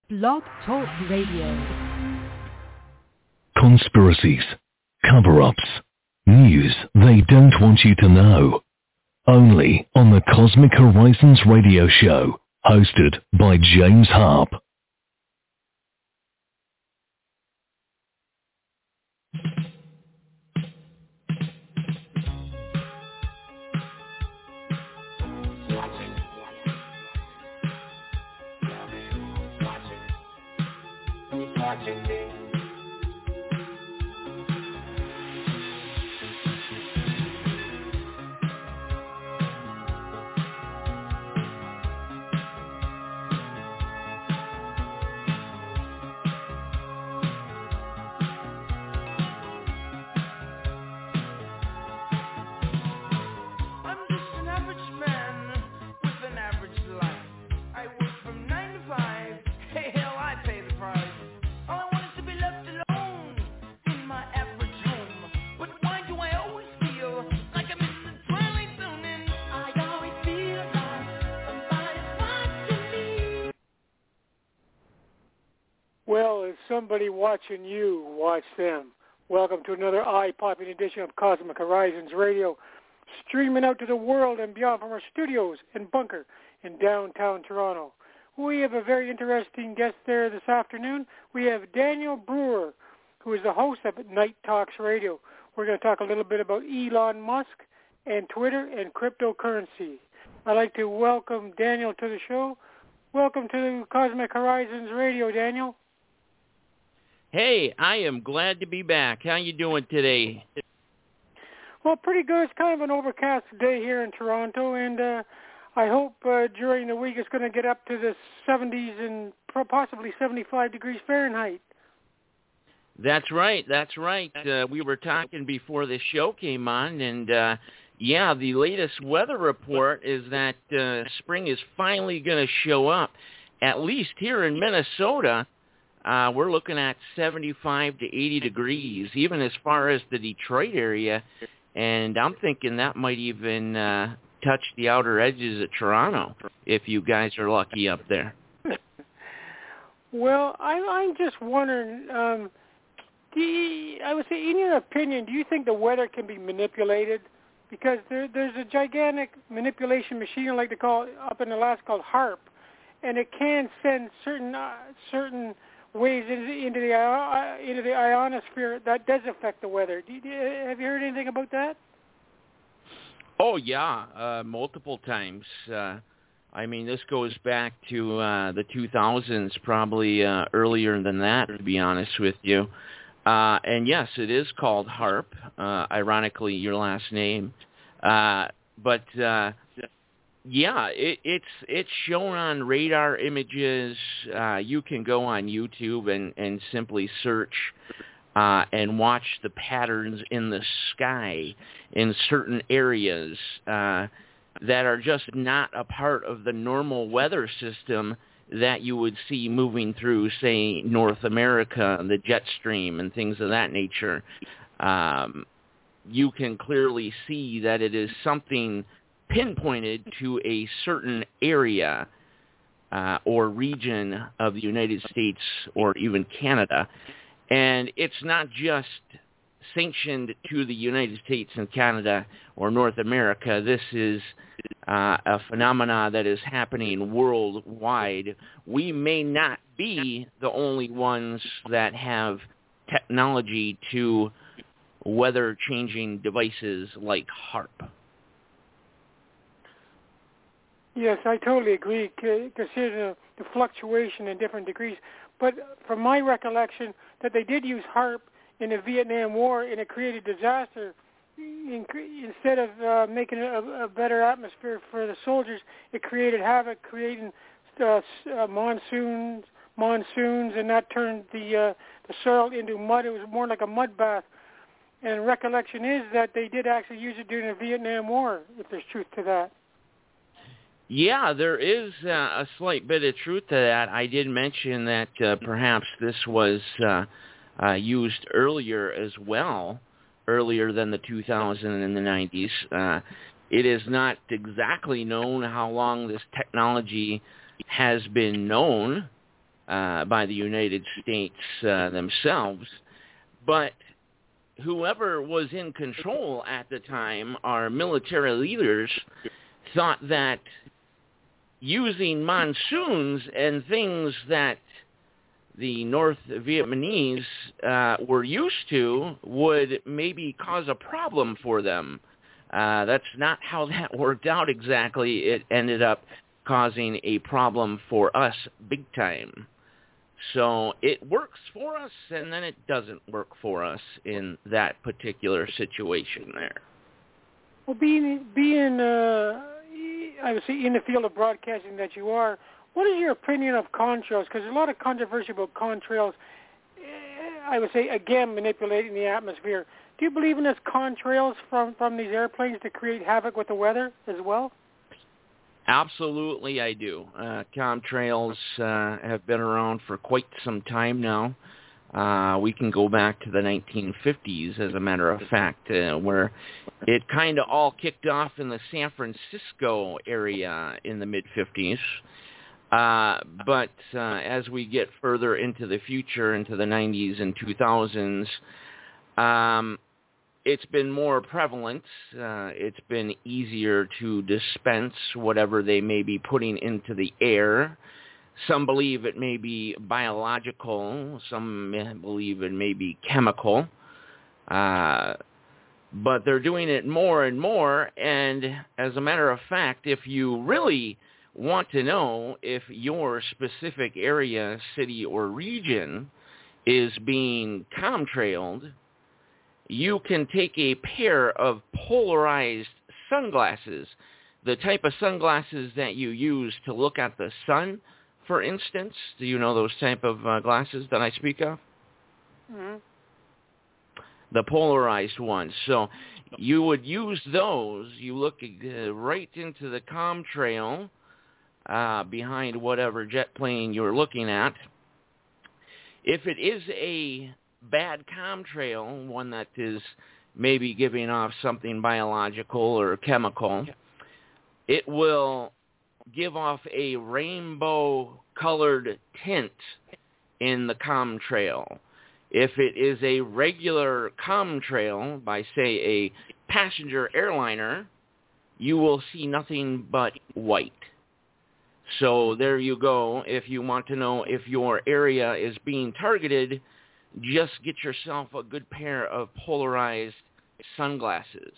Blog Talk Radio. Conspiracies, cover-ups, news they don't want you to know. Only on the Cosmic Horizons radio show, hosted by James Harp. Well, as somebody watching you, watch them. Welcome to another eye-popping edition of Cosmic Horizons Radio, streaming out to the world and beyond from our studios and bunker in downtown Toronto. We have a very interesting guest there this afternoon. We have Daniel Brewer, who is the host of Night Talks Radio. We're going to talk a little bit about Elon Musk and Twitter and cryptocurrency. I'd like to welcome Daniel to the show. Welcome to Cosmic Horizons Radio, Daniel. Hey, I am glad to be back. How you doing today? Well, pretty good. It's kind of an overcast day here in Toronto, and I hope during the week it's going to get up to the 70s and possibly 75 degrees Fahrenheit. That's right. We were talking before the show came on, and the latest weather report is that spring is finally going to show up, at least here in Minnesota. We're looking at 75 to 80 degrees, even as far as the Detroit area, and I'm thinking that might even touch the outer edges of Toronto, if you guys are lucky up there. Well, I'm just wondering, I would say, in your opinion, do you think the weather can be manipulated? Because there's a gigantic manipulation machine, I like to call it, up in Alaska called HARP, and it can send certain waves into the ionosphere that does affect the weather. Have you heard anything about that? Oh, yeah, multiple times. This goes back to the 2000s, probably earlier than that, to be honest with you. And yes, it is called HARP, ironically, your last name. It's shown on radar images. You can go on YouTube and simply search and watch the patterns in the sky in certain areas that are just not a part of the normal weather system that you would see moving through, say, North America, the jet stream and things of that nature. You can clearly see that it is something pinpointed to a certain area or region of the United States or even Canada. And it's not just sanctioned to the United States and Canada or North America. This is a phenomena that is happening worldwide. We may not be the only ones that have technology to weather-changing devices like HARP. Yes, I totally agree, considering the fluctuation in different degrees. But from my recollection, that they did use HARP in the Vietnam War, and it created disaster. Instead of making a better atmosphere for the soldiers, it created havoc, creating monsoons, and that turned the soil into mud. It was more like a mud bath. And recollection is that they did actually use it during the Vietnam War, if there's truth to that. Yeah, there is a slight bit of truth to that. I did mention that perhaps this was used earlier as well, earlier than the 2000s and the 90s. It is not exactly known how long this technology has been known. by the United States themselves. But whoever was in control at the time, our military leaders, thought that using monsoons and things that the North Vietnamese were used to would maybe cause a problem for them. That's not how that worked out exactly. It ended up causing a problem for us big time. So it works for us, and then it doesn't work for us in that particular situation there. Well, being I would say in the field of broadcasting that you are, what is your opinion of contrails? Because there's a lot of controversy about contrails, I would say, again, manipulating the atmosphere. Do you believe in this contrails from these airplanes to create havoc with the weather as well? Absolutely, I do. Contrails have been around for quite some time now. We can go back to the 1950s, as a matter of fact, where it kind of all kicked off in the San Francisco area in the mid-50s. But as we get further into the future, into the 90s and 2000s, it's been more prevalent. It's been easier to dispense whatever they may be putting into the air. Some believe it may be biological. Some believe it may be chemical. But they're doing it more and more. And as a matter of fact, if you really want to know if your specific area, city, or region is being contrailed, you can take a pair of polarized sunglasses, the type of sunglasses that you use to look at the sun, for instance. Do you know those type of glasses that I speak of? Mm-hmm. The polarized ones. So you would use those. You look right into the contrail behind whatever jet plane you're looking at. If it is a bad contrail, one that is maybe giving off something biological or chemical, it will give off a rainbow-colored tint in the contrail. If it is a regular contrail by, say, a passenger airliner, you will see nothing but white. So there you go. If you want to know if your area is being targeted, just get yourself a good pair of polarized sunglasses.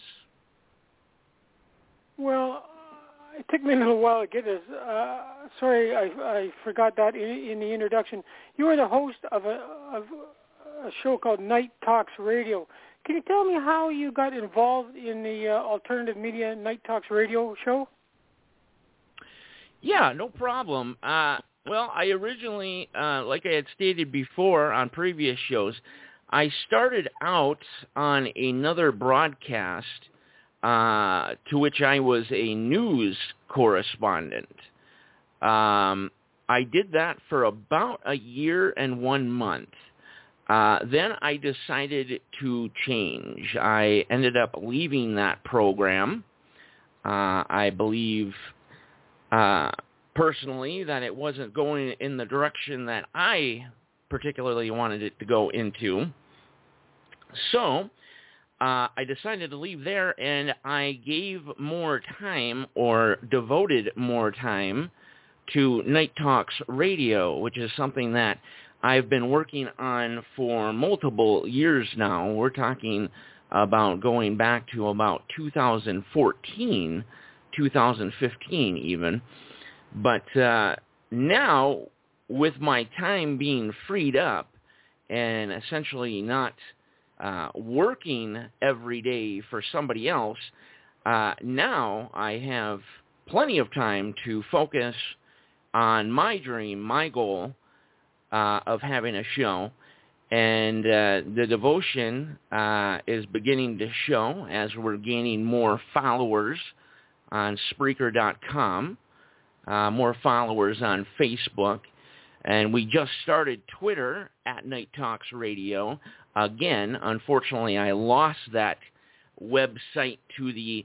Well, it took me a little while to get this. Sorry, I forgot that in the introduction. You are the host of a show called Night Talks Radio. Can you tell me how you got involved in the alternative media Night Talks Radio show? Yeah, no problem. Well, I originally, like I had stated before on previous shows, I started out on another broadcast to which I was a news correspondent. I did that for about a year and 1 month. Then I decided to change. I ended up leaving that program. I believe personally that it wasn't going in the direction that I particularly wanted it to go into. So I decided to leave there, and I gave more time, or devoted more time, to Night Talks Radio, which is something that I've been working on for multiple years now. We're talking about going back to about 2014, 2015 even. But now, with my time being freed up and essentially not working every day for somebody else, now I have plenty of time to focus on my dream, my goal of having a show. And the devotion is beginning to show as we're gaining more followers on Spreaker.com, more followers on Facebook. And we just started Twitter at Night Talks Radio. Again, unfortunately, I lost that website to the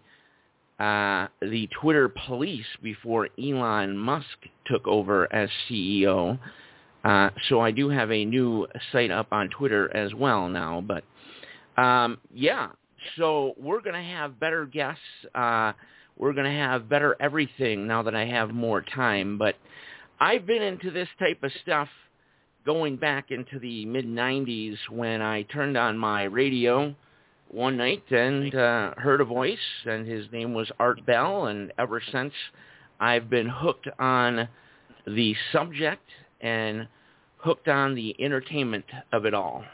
Twitter police before Elon Musk took over as CEO. So I do have a new site up on Twitter as well now. But, yeah, so we're going to have better guests. We're going to have better everything now that I have more time. But I've been into this type of stuff going back into the mid-'90s when I turned on my radio one night and heard a voice, and his name was Art Bell, and ever since I've been hooked on the subject and hooked on the entertainment of it all.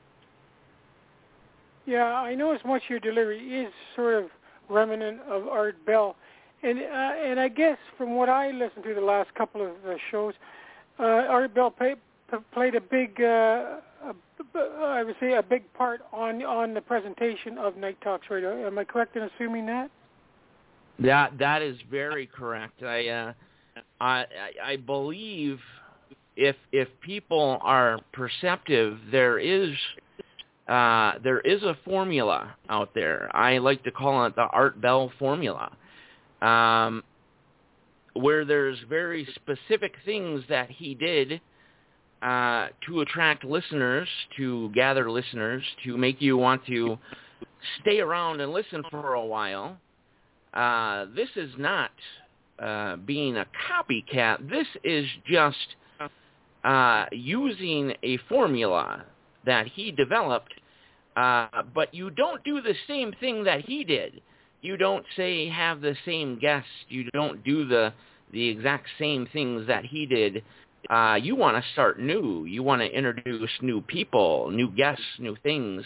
Yeah, I know as much your delivery is sort of remnant of Art Bell, and I guess from what I listened to the last couple of shows, Art Bell played a big, I would say, a big part on the presentation of Night Talks Radio. Am I correct in assuming that? That is very correct. I believe if people are perceptive, there is a formula out there. I like to call it the Art Bell formula, where there's very specific things that he did to attract listeners, to gather listeners, to make you want to stay around and listen for a while. This is not being a copycat. This is just using a formula that he developed, but you don't do the same thing that he did. You don't say have the same guests. You don't do the exact same things that he did. You want to start new. You want to introduce new people, new guests, new things,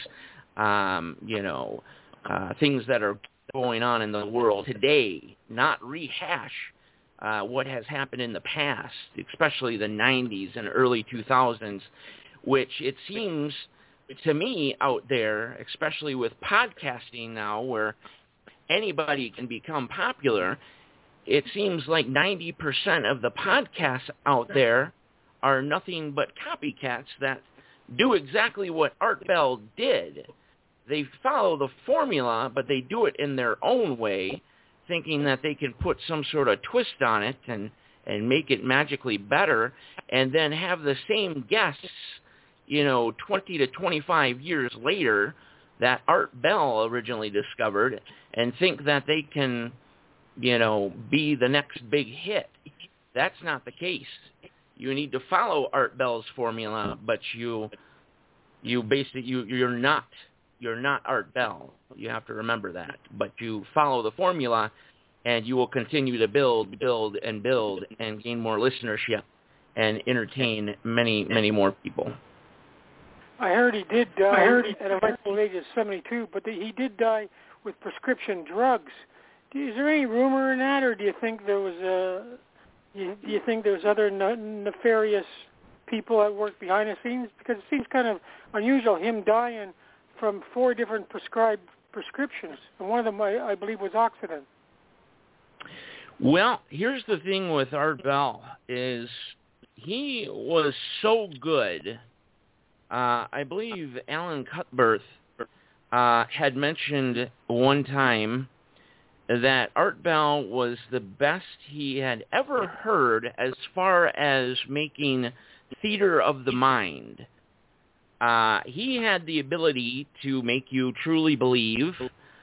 things that are going on in the world today, not rehash what has happened in the past, especially the 90s and early 2000s, which it seems to me out there, especially with podcasting now where anybody can become popular, it seems like 90% of the podcasts out there are nothing but copycats that do exactly what Art Bell did. They follow the formula, but they do it in their own way, thinking that they can put some sort of twist on it and make it magically better, and then have the same guests, 20 to 25 years later that Art Bell originally discovered, and think that they can, be the next big hit. That's not the case. You need to follow Art Bell's formula, but you're not Art Bell. You have to remember that. But you follow the formula, and you will continue to build, and build, and gain more listenership, and entertain many, many more people. I heard he did die at a rightful age of 72, but he did die with prescription drugs. Is there any rumor in that, or do you think there was other nefarious people at work behind the scenes? Because it seems kind of unusual, him dying from 4 different prescribed prescriptions, and one of them, I believe, was Oxidant. Well, here's the thing with Art Bell, is he was so good. I believe Alan Cuthbert had mentioned one time that Art Bell was the best he had ever heard as far as making theater of the mind. He had the ability to make you truly believe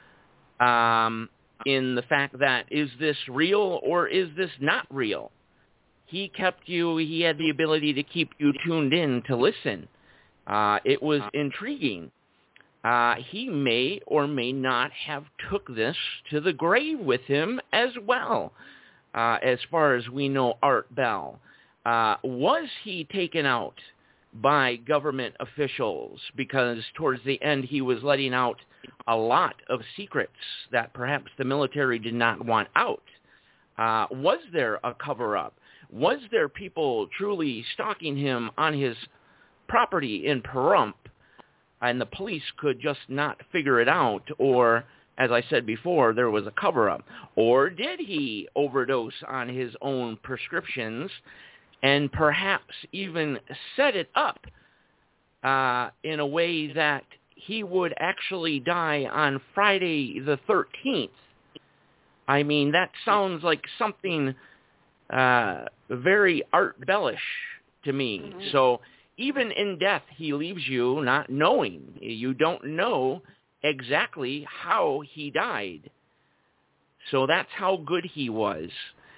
in the fact that, is this real or is this not real? He had the ability to keep you tuned in to listen. It was intriguing. He may or may not have took this to the grave with him as well, as far as we know Art Bell. Was he taken out by government officials because towards the end he was letting out a lot of secrets that perhaps the military did not want out? Was there a cover-up? Was there people truly stalking him on his property in Pahrump, and the police could just not figure it out? Or, as I said before, there was a cover-up? Or did he overdose on his own prescriptions and perhaps even set it up in a way that he would actually die on Friday the 13th? I mean, that sounds like something very Art Bellish to me. So even in death, he leaves you not knowing. You don't know exactly how he died. So that's how good he was.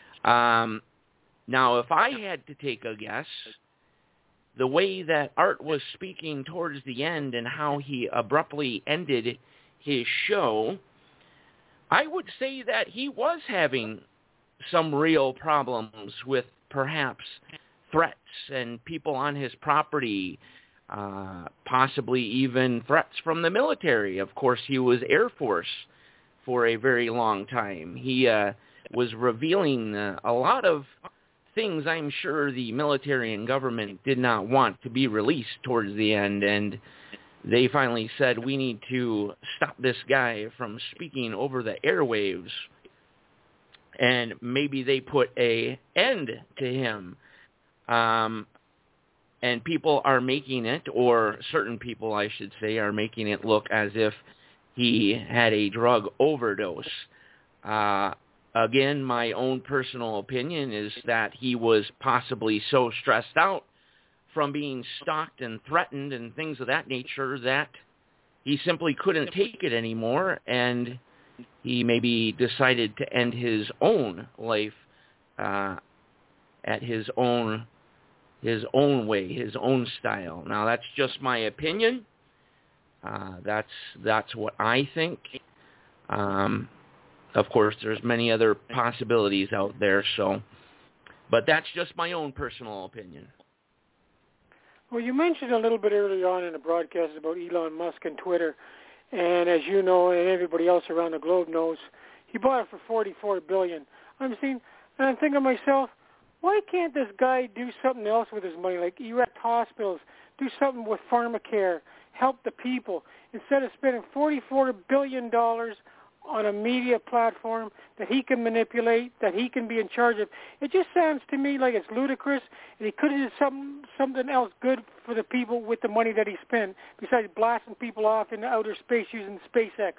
Now, if I had to take a guess, the way that Art was speaking towards the end and how he abruptly ended his show, I would say that he was having some real problems with perhaps threats and people on his property, possibly even threats from the military. Of course, he was Air Force for a very long time. He was revealing a lot of things I'm sure the military and government did not want to be released towards the end, and they finally said, we need to stop this guy from speaking over the airwaves, and maybe they put an end to him. And people are making it, or certain people, I should say, are making it look as if he had a drug overdose. Again, my own personal opinion is that he was possibly so stressed out from being stalked and threatened and things of that nature that he simply couldn't take it anymore, and he maybe decided to end his own life at his own way, his own style. Now, that's just my opinion. That's what I think. Of course, there's many other possibilities out there, but that's just my own personal opinion. Well, you mentioned a little bit earlier on in the broadcast about Elon Musk and Twitter, and as you know, and everybody else around the globe knows, he bought it for $44 billion. I'm thinking to myself, why can't this guy do something else with his money, like erect hospitals, do something with pharmacare, help the people, instead of spending $44 billion on a media platform that he can manipulate, that he can be in charge of? It just sounds to me like it's ludicrous, and he could have done something else good for the people with the money that he spent, besides blasting people off into outer space using SpaceX.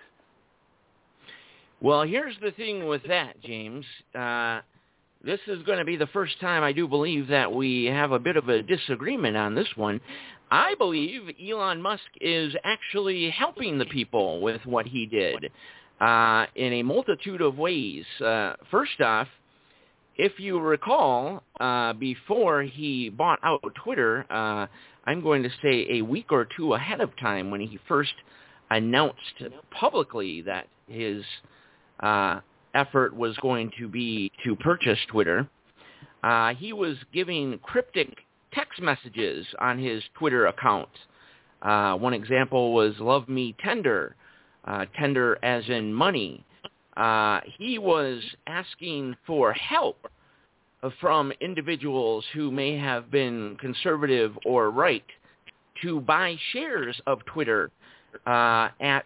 Well, here's the thing with that, James. This is going to be the first time I do believe that we have a bit of a disagreement on this one. I believe Elon Musk is actually helping the people with what he did. In a multitude of ways. First off, if you recall, before he bought out Twitter, I'm going to say a week or two ahead of time, when he first announced publicly that his effort was going to be to purchase Twitter, he was giving cryptic text messages on his Twitter account. One example was "Love me tender," tender as in money. He was asking for help from individuals who may have been conservative or right to buy shares of Twitter at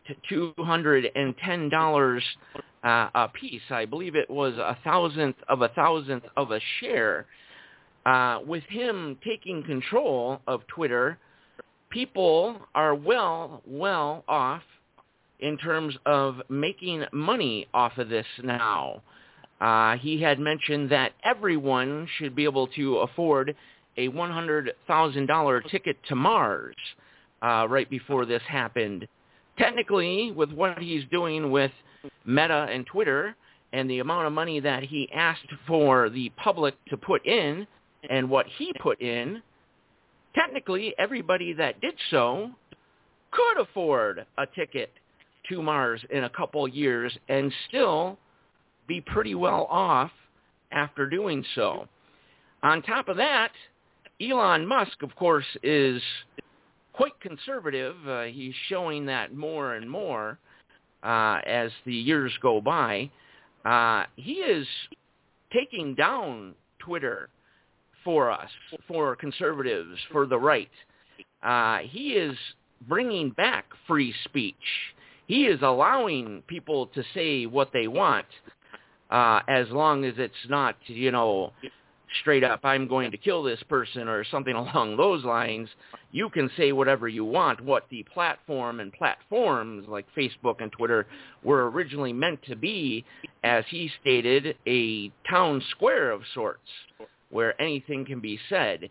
$210 a piece. I believe it was 1,000th of a share. With him taking control of Twitter, people are well off in terms of making money off of this now. He had mentioned that everyone should be able to afford a $100,000 ticket to Mars right before this happened. Technically, with what he's doing with Meta and Twitter and the amount of money that he asked for the public to put in and what he put in, technically everybody that did so could afford a ticket to Mars in a couple years and still be pretty well off after doing so. On top of that, Elon Musk, of course, is quite conservative. He's showing that more and more as the years go by. He is taking down Twitter for us, for conservatives, for the right. He is bringing back free speech. He is allowing people to say what they want, as long as it's not, straight up, I'm going to kill this person or something along those lines. You can say whatever you want. What the platform and platforms like Facebook and Twitter were originally meant to be, as he stated, a town square of sorts where anything can be said.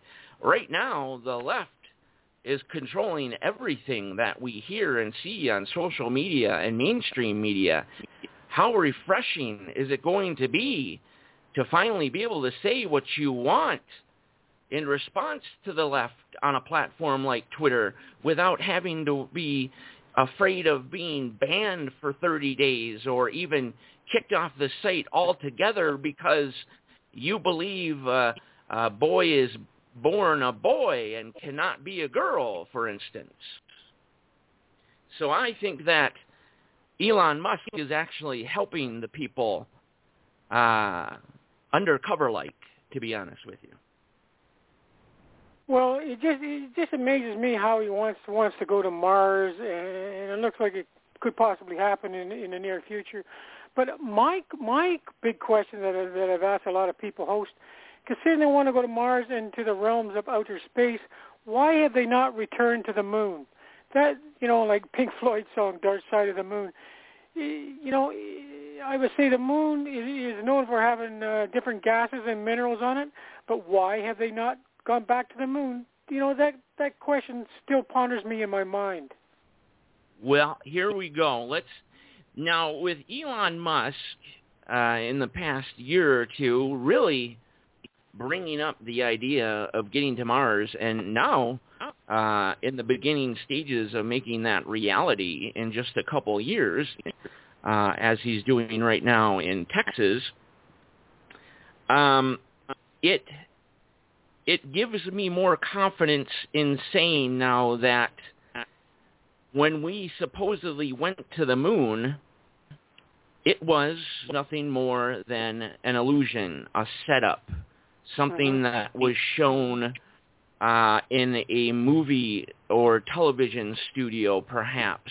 right now the left is controlling everything that we hear and see on social media and mainstream media. How refreshing is it going to be to finally be able to say what you want in response to the left on a platform like Twitter without having to be afraid of being banned for 30 days or even kicked off the site altogether because you believe a boy is born a boy and cannot be a girl, for instance. So I think that Elon Musk is actually helping the people undercover-like, to be honest with you. Well, it just amazes me how he wants to go to Mars, and it looks like it could possibly happen in the near future. But my big question that I've asked a lot of people, host, considering they want to go to Mars and to the realms of outer space, why have they not returned to the moon? That, like Pink Floyd's song, Dark Side of the Moon. I would say the moon is known for having different gases and minerals on it, but why have they not gone back to the moon? That question still ponders me in my mind. Well, here we go. Now, with Elon Musk, in the past year or two, really bringing up the idea of getting to Mars, and now in the beginning stages of making that reality in just a couple years, as he's doing right now in Texas, it gives me more confidence in saying now that when we supposedly went to the moon, it was nothing more than an illusion, a setup, something that was shown in a movie or television studio, perhaps.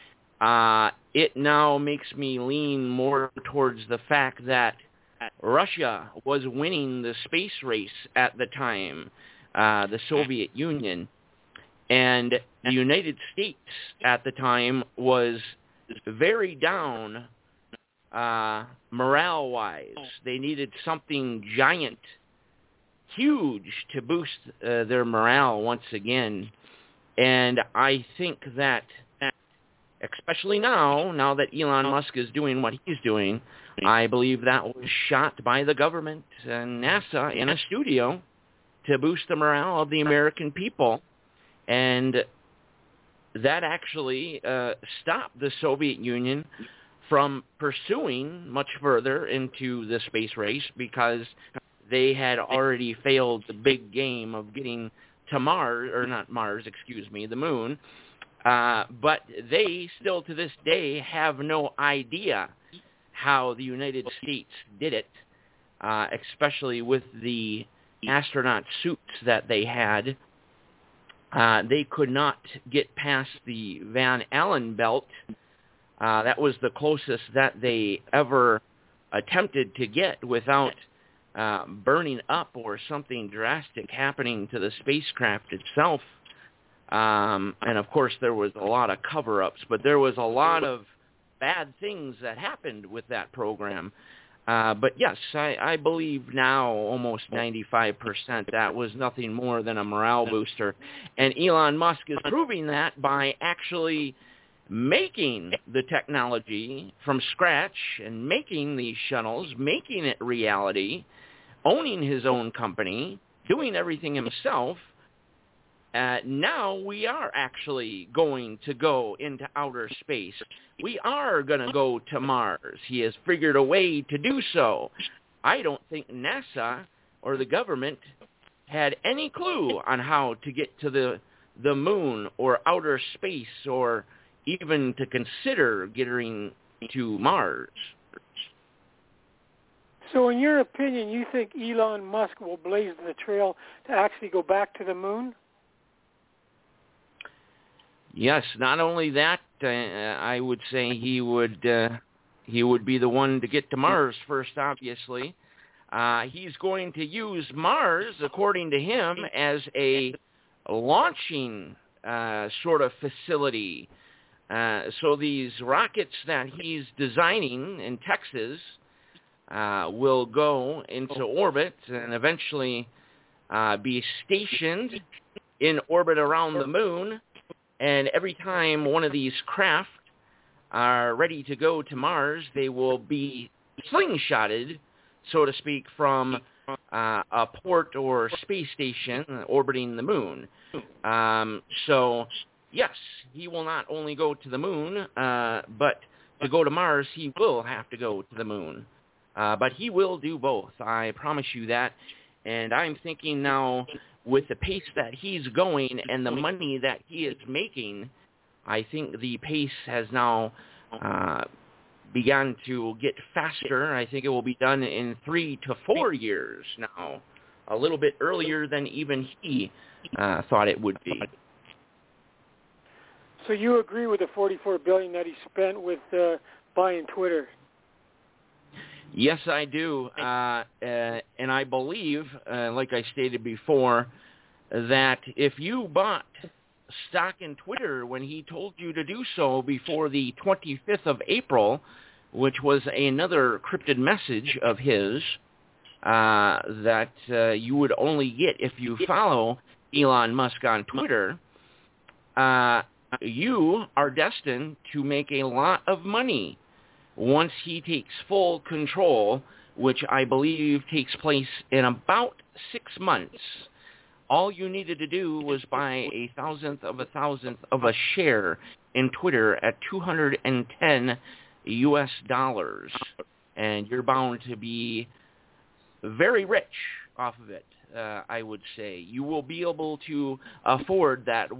It now makes me lean more towards the fact that Russia was winning the space race at the time, the Soviet Union, and the United States at the time was very down morale-wise. They needed something giant, huge, to boost their morale once again. And I think that, especially now that Elon Musk is doing what he's doing, I believe that was shot by the government and NASA in a studio to boost the morale of the American people. And that actually stopped the Soviet Union from pursuing much further into the space race because they had already failed the big game of getting to Mars, or not Mars, the moon. But they still to this day have no idea how the United States did it, especially with the astronaut suits that they had. They could not get past the Van Allen belt. That was the closest that they ever attempted to get without burning up or something drastic happening to the spacecraft itself. And, of course, there was a lot of cover-ups, but there was a lot of bad things that happened with that program. But, yes, I believe now almost 95% that was nothing more than a morale booster. And Elon Musk is proving that by actually making the technology from scratch and making these shuttles, making it reality, owning his own company, doing everything himself. Now we are actually going to go into outer space. We are going to go to Mars. He has figured a way to do so. I don't think NASA or the government had any clue on how to get to the moon or outer space or even to consider getting to Mars. So in your opinion, you think Elon Musk will blaze the trail to actually go back to the moon? Yes, not only that, I would say he would be the one to get to Mars first, obviously. He's going to use Mars, according to him, as a launching sort of facility. So these rockets that he's designing in Texas will go into orbit and eventually be stationed in orbit around the moon, and every time one of these craft are ready to go to Mars, they will be slingshotted, so to speak, from a port or space station orbiting the moon. So, yes, he will not only go to the moon, but to go to Mars, he will have to go to the moon. But he will do both, I promise you that. And I'm thinking now, with the pace that he's going and the money that he is making, I think the pace has now begun to get faster. I think it will be done in 3 to 4 years now, a little bit earlier than even he thought it would be. So you agree with the $44 billion that he spent with buying Twitter? Yes, I do, and I believe, like I stated before, that if you bought stock in Twitter when he told you to do so before the 25th of April, which was another cryptid message of his that you would only get if you follow Elon Musk on Twitter, you are destined to make a lot of money once he takes full control, which I believe takes place in about 6 months. All you needed to do was buy a thousandth of a share in Twitter at $210 US, and you're bound to be very rich off of it, I would say. You will be able to afford that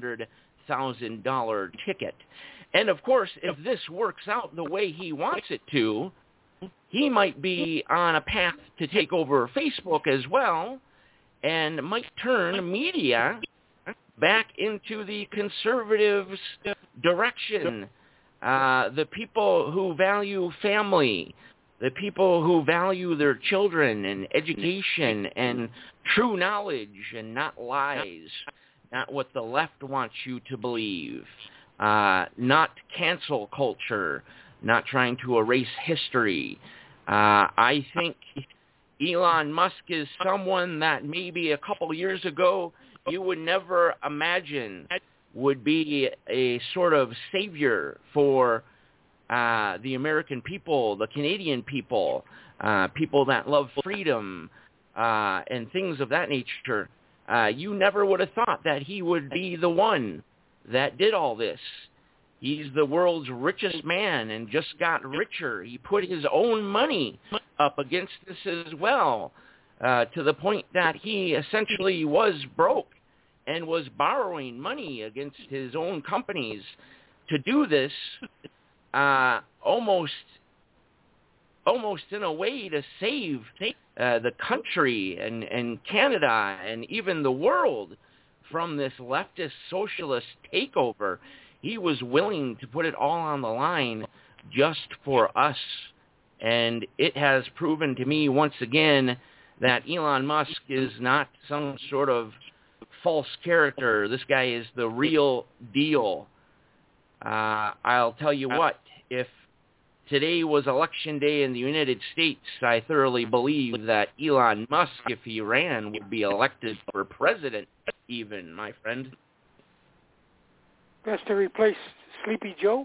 $100,000 ticket. And, of course, if this works out the way he wants it to, he might be on a path to take over Facebook as well, and might turn media back into the conservatives' direction. The people who value family, the people who value their children and education and true knowledge and not lies, not what the left wants you to believe, not cancel culture, not trying to erase history. I think Elon Musk is someone that maybe a couple years ago you would never imagine would be a sort of savior for the American people, the Canadian people, people that love freedom, and things of that nature. You never would have thought that he would be the one that did all this. He's the world's richest man and just got richer. He put his own money up against this as well, to the point that he essentially was broke and was borrowing money against his own companies to do this, almost in a way to save the country and Canada and even the world from this leftist socialist takeover. He was willing to put it all on the line just for us. And it has proven to me once again that Elon Musk is not some sort of false character. This guy is the real deal. I'll tell you what, if today was election day in the United States, I thoroughly believe that Elon Musk, if he ran, would be elected for president even, my friend. That's to replace Sleepy Joe?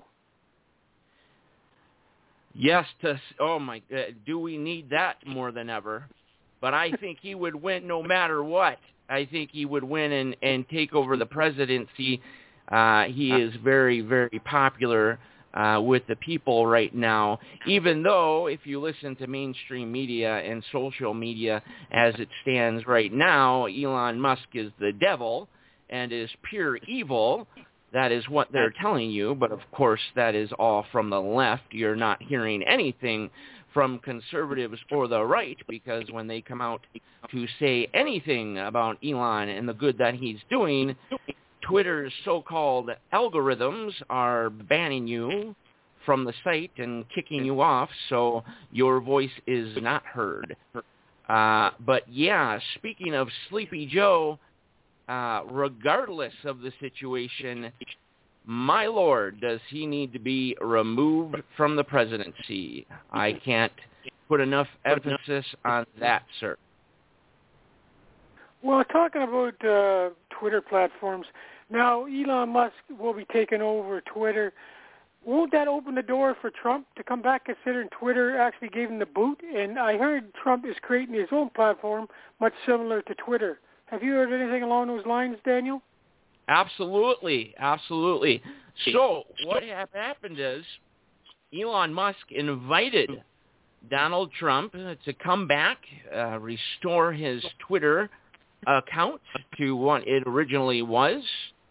Yes, do we need that more than ever? But I think he would win no matter what. I think he would win and take over the presidency. He is very, very popular with the people right now, even though if you listen to mainstream media and social media as it stands right now, Elon Musk is the devil and is pure evil. That is what they're telling you, but of course that is all from the left. You're not hearing anything from conservatives or the right, because when they come out to say anything about Elon and the good that he's doing, Twitter's so-called algorithms are banning you from the site and kicking you off, so your voice is not heard. But yeah, speaking of Sleepy Joe, regardless of the situation, my lord, does he need to be removed from the presidency. I can't put enough emphasis on that, sir. Well, talking about Twitter platforms, now Elon Musk will be taking over Twitter. Won't that open the door for Trump to come back, considering Twitter actually gave him the boot? And I heard Trump is creating his own platform, much similar to Twitter. Have you heard anything along those lines, Daniel? Absolutely. So what happened is Elon Musk invited Donald Trump to come back, restore his Twitter account to what it originally was,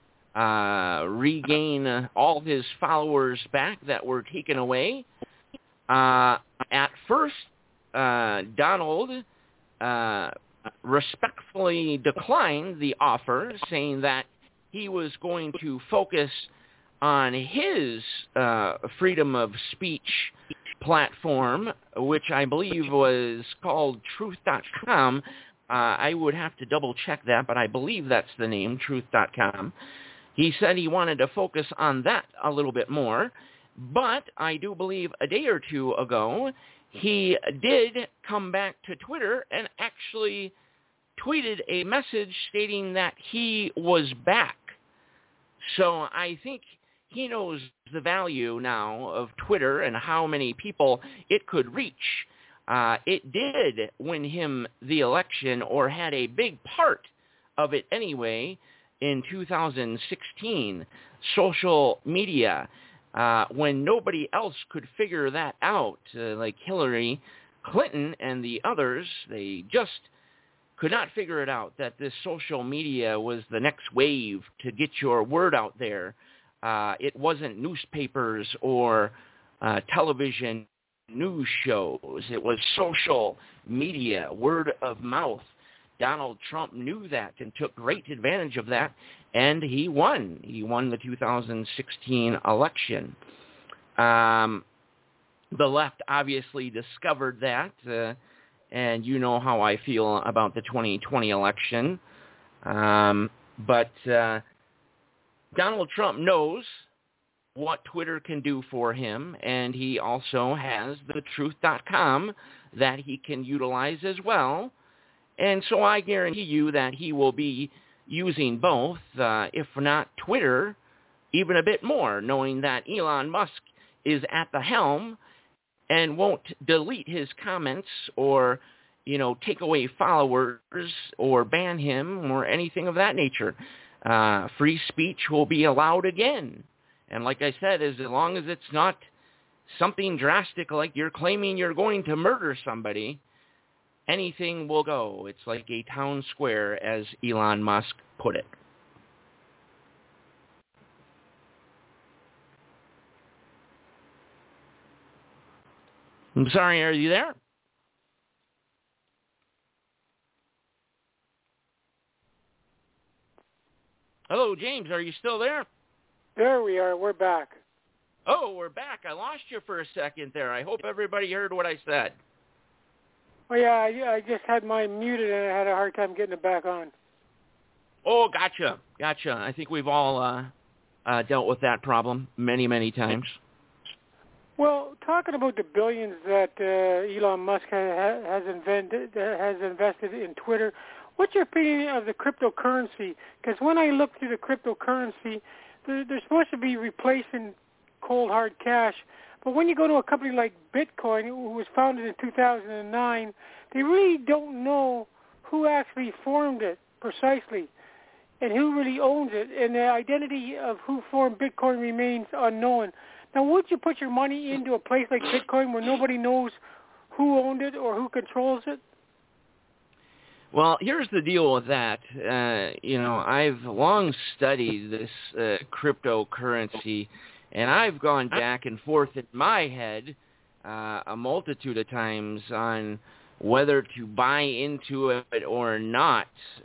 regain all his followers back that were taken away. At first, Donald respectfully declined the offer, saying that he was going to focus on his freedom of speech platform, which I believe was called Truth.com. I would have to double-check that, but I believe that's the name, Truth.com. He said he wanted to focus on that a little bit more, but I do believe a day or two ago, he did come back to Twitter and actually tweeted a message stating that he was back. So I think he knows the value now of Twitter and how many people it could reach. It did win him the election, or had a big part of it anyway, in 2016. Social media, when nobody else could figure that out, like Hillary Clinton and the others, they just could not figure it out, that this social media was the next wave to get your word out there. It wasn't newspapers or television news shows. It was social media, word of mouth. Donald Trump knew that and took great advantage of that, and he won. He won the 2016 election. The left obviously discovered that, and you know how I feel about the 2020 election. But Donald Trump knows what Twitter can do for him, and he also has the Truth.com that he can utilize as well. And so I guarantee you that he will be using both, if not Twitter, even a bit more, knowing that Elon Musk is at the helm and won't delete his comments or, take away followers or ban him or anything of that nature. Free speech will be allowed again. And like I said, as long as it's not something drastic like you're claiming you're going to murder somebody, anything will go. It's like a town square, as Elon Musk put it. I'm sorry, are you there? Hello, James, are you still there? There we are. We're back. Oh, we're back. I lost you for a second there. I hope everybody heard what I said. Oh, yeah, I just had mine muted, and I had a hard time getting it back on. Oh, gotcha. I think we've all dealt with that problem many, many times. Well, talking about the billions that Elon Musk has invested in Twitter, what's your opinion of the cryptocurrency? Because when I look through the cryptocurrency, they're supposed to be replacing cold hard cash. But when you go to a company like Bitcoin, who was founded in 2009, they really don't know who actually formed it precisely and who really owns it. And the identity of who formed Bitcoin remains unknown. Now, would you put your money into a place like Bitcoin where nobody knows who owned it or who controls it? Well, here's the deal with that. I've long studied this cryptocurrency, and I've gone back and forth in my head a multitude of times on whether to buy into it or not.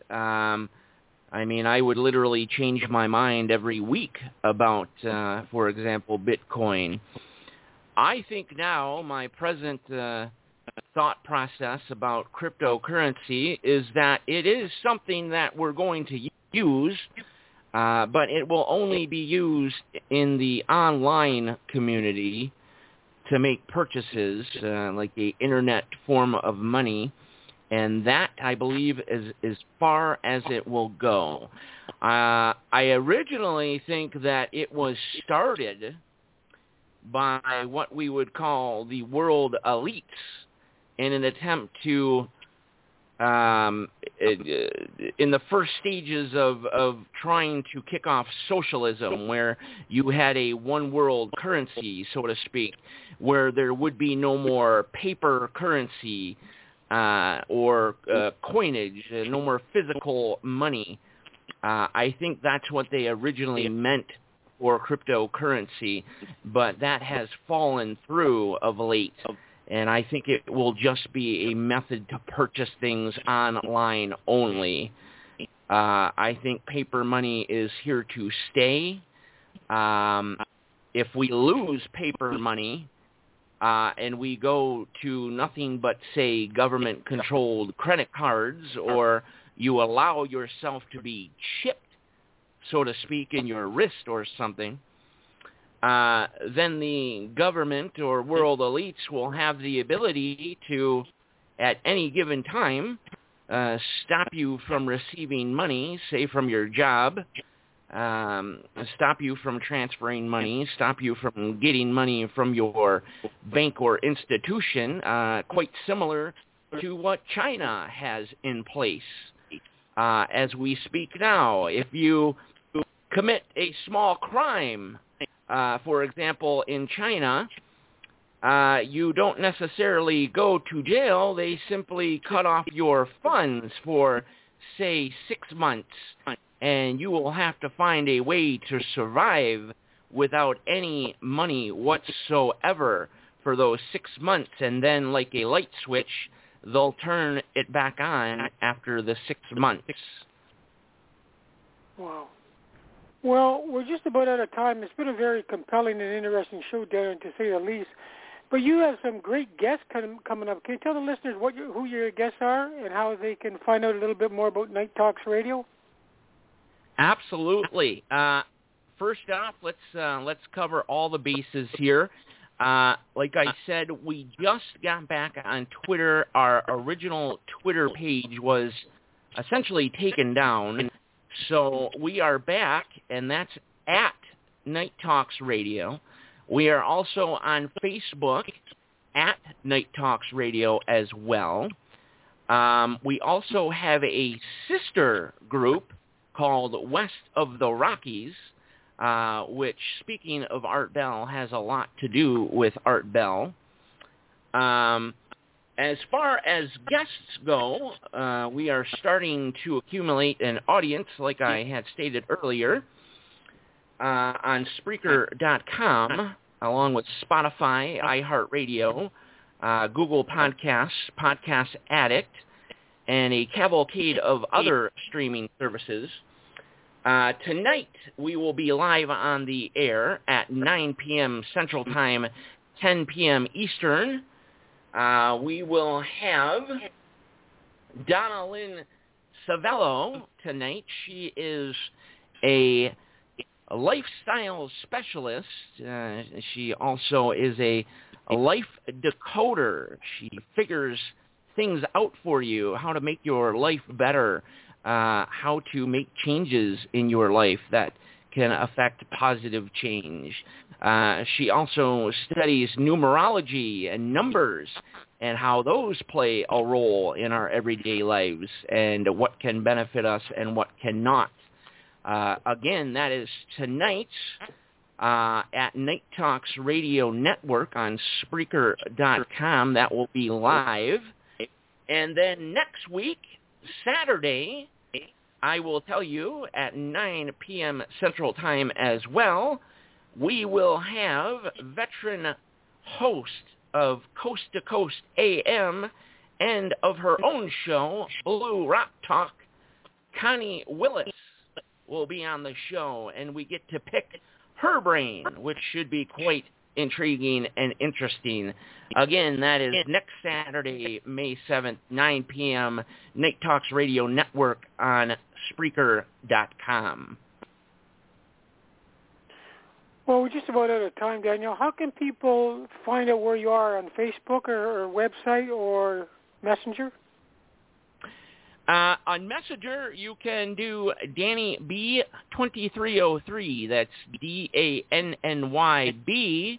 I would literally change my mind every week about, for example, Bitcoin. I think now my present thought process about cryptocurrency is that it is something that we're going to use, but it will only be used in the online community to make purchases, like the internet form of money. And that, I believe, is as far as it will go. I originally think that it was started by what we would call the world elites in an attempt to, in the first stages of trying to kick off socialism, where you had a one world currency, so to speak, where there would be no more paper currency or coinage, no more physical money. I think that's what they originally meant for cryptocurrency, but that has fallen through of late, and I think it will just be a method to purchase things online only. I think paper money is here to stay. If we lose paper money and we go to nothing but, say, government-controlled credit cards, or you allow yourself to be chipped, so to speak, in your wrist or something, then the government or world elites will have the ability to, at any given time, stop you from receiving money, say from your job, stop you from transferring money, stop you from getting money from your bank or institution, quite similar to what China has in place. As we speak now, if you commit a small crime, for example, in China, you don't necessarily go to jail. They simply cut off your funds for, say, 6 months, and you will have to find a way to survive without any money whatsoever for those 6 months, and then, like a light switch, they'll turn it back on after the 6 months. Wow. Well, we're just about out of time. It's been a very compelling and interesting show, Darren, to say the least. But you have some great guests coming up. Can you tell the listeners who your guests are and how they can find out a little bit more about Night Talks Radio? Absolutely. First off, let's cover all the bases here. Like I said, we just got back on Twitter. Our original Twitter page was essentially taken down. So we are back, and that's at Night Talks Radio. We are also on Facebook at Night Talks Radio as well. We also have a sister group called West of the Rockies, which, speaking of Art Bell, has a lot to do with Art Bell. As far as guests go, we are starting to accumulate an audience, like I had stated earlier, on Spreaker.com, along with Spotify, iHeartRadio, Google Podcasts, Podcast Addict, and a cavalcade of other streaming services. Tonight, we will be live on the air at 9 p.m. Central Time, 10 p.m. Eastern. We will have Donna Lynn Savello tonight. She is a lifestyle specialist. She also is a life decoder. She figures things out for you, how to make your life better, how to make changes in your life that can affect positive change. She also studies numerology and numbers and how those play a role in our everyday lives and what can benefit us and what cannot. Again, that is tonight at Night Talks Radio Network on Spreaker.com. That will be live. And then next week, Saturday, I will tell you at 9 p.m. Central Time as well, we will have veteran host of Coast to Coast AM and of her own show, Blue Rock Talk, Connie Willis will be on the show, and we get to pick her brain, which should be quite intriguing and interesting. Again, that is next Saturday, May 7th, 9 p.m., Night Talks Radio Network on Spreaker.com. Well, we're just about out of time, Daniel. How can people find out where you are on Facebook or website or Messenger? On Messenger, you can do Danny B 2303. That's DANNYB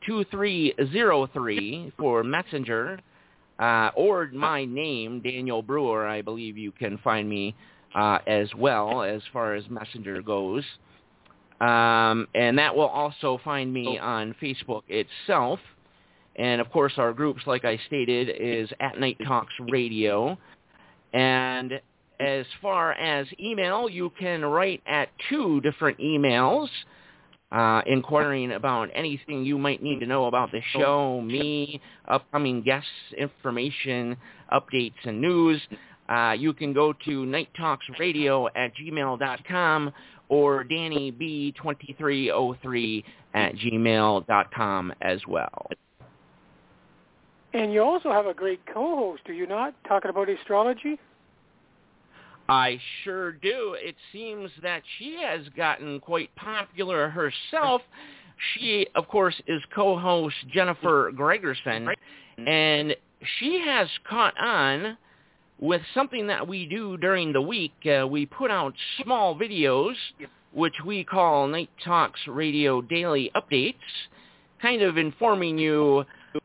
2303 for Messenger, or my name, Daniel Brewer. I believe you can find me as well as far as Messenger goes. And that will also find me on Facebook itself. And, of course, our groups, like I stated, is at Night Talks Radio. And as far as email, you can write at 2 different emails inquiring about anything you might need to know about the show, me, upcoming guests, information, updates, and news. You can go to nighttalksradio@gmail.com or DannyB2303@gmail.com as well. And you also have a great co-host, do you not, talking about astrology? I sure do. It seems that she has gotten quite popular herself. She, of course, is co-host Jennifer Gregerson, and she has caught on with something that we do during the week. We put out small videos, which we call Night Talks Radio Daily Updates, kind of informing you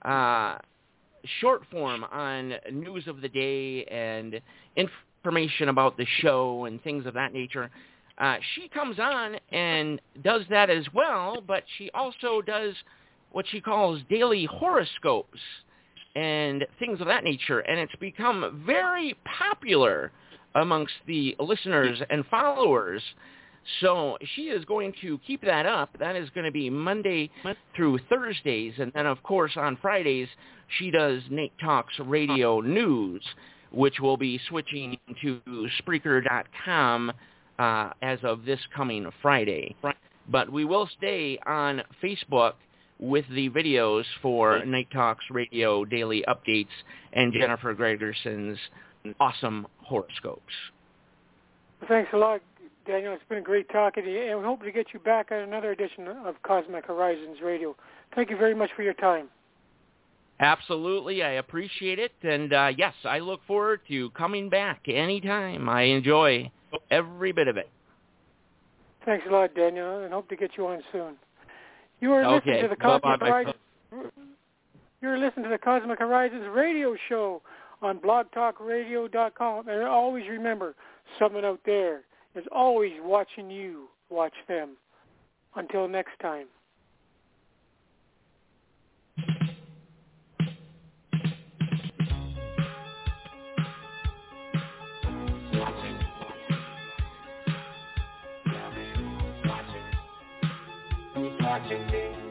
short form on news of the day and information about the show and things of that nature. She comes on and does that as well, but she also does what she calls daily horoscopes and things of that nature, and it's become very popular amongst the listeners and followers. So she is going to keep that up. That is going to be Monday through Thursdays, and then, of course, on Fridays, she does Night Talks Radio News, which will be switching to Spreaker.com as of this coming Friday. But we will stay on Facebook with the videos for Night Talks Radio Daily Updates and Jennifer Gregerson's awesome horoscopes. Thanks a lot, Daniel. It's been great talking to you, and we hope to get you back on another edition of Cosmic Horizons Radio. Thank you very much for your time. Absolutely. I appreciate it. And, yes, I look forward to coming back anytime. I enjoy every bit of it. Thanks a lot, Daniel, and hope to get you on soon. You are listening to the Cosmic Horizons. You're listening to the Cosmic Horizons radio show on blogtalkradio.com. And always remember, someone out there is always watching you watch them. Until next time. Watching me.